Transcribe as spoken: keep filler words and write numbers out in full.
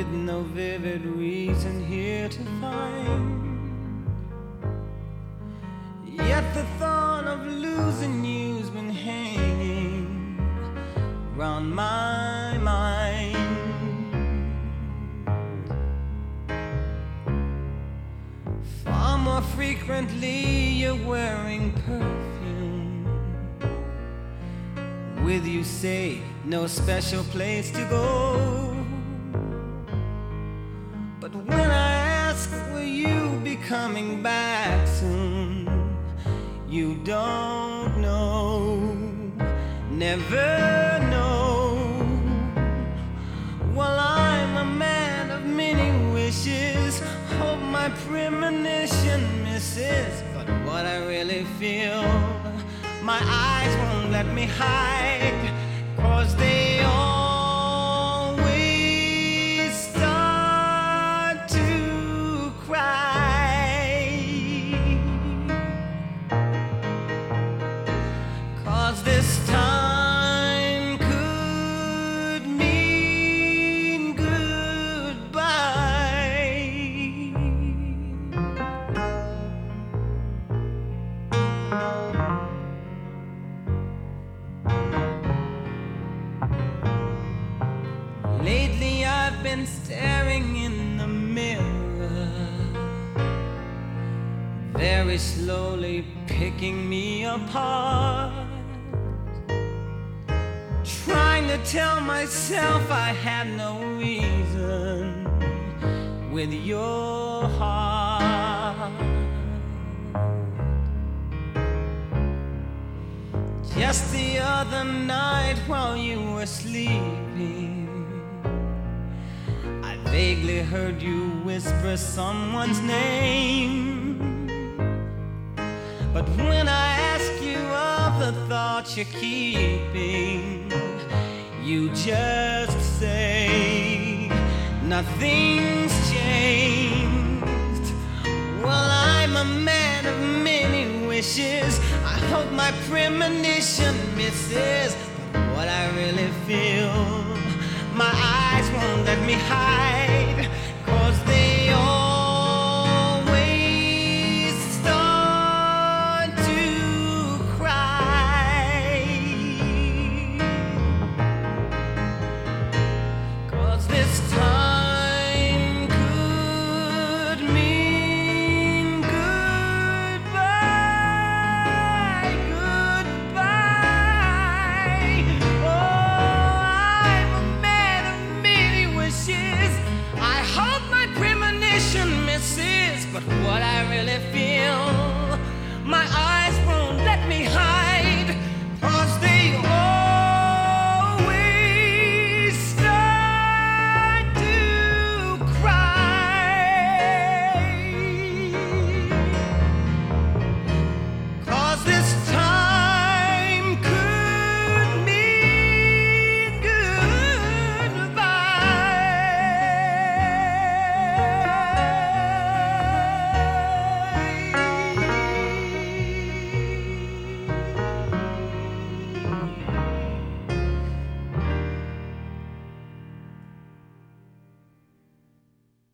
with no vivid reason here to find. Yet the thought of losing you's been hanging round my mind. Far more frequently you're wearing perfume. With you say no special place to go. But when I ask will you be coming back soon, you don't know, never know. Well, I'm a man of many wishes, hope my premonition misses. But what I really feel, my eyes won't let me hide, 'cause they always start to cry. 'Cause this time could mean goodbye. Lately I've been staring in the mirror, very slowly picking me apart, trying to tell myself I had no reason with your heart. Just the other night while you were sleeping, I vaguely heard you whisper someone's name. But when I ask you of the thoughts you're keeping, you just say nothing's changed. Well, I'm a man of many wishes, I hope my premonition misses. But what I really feel, my eyes won't let me hide.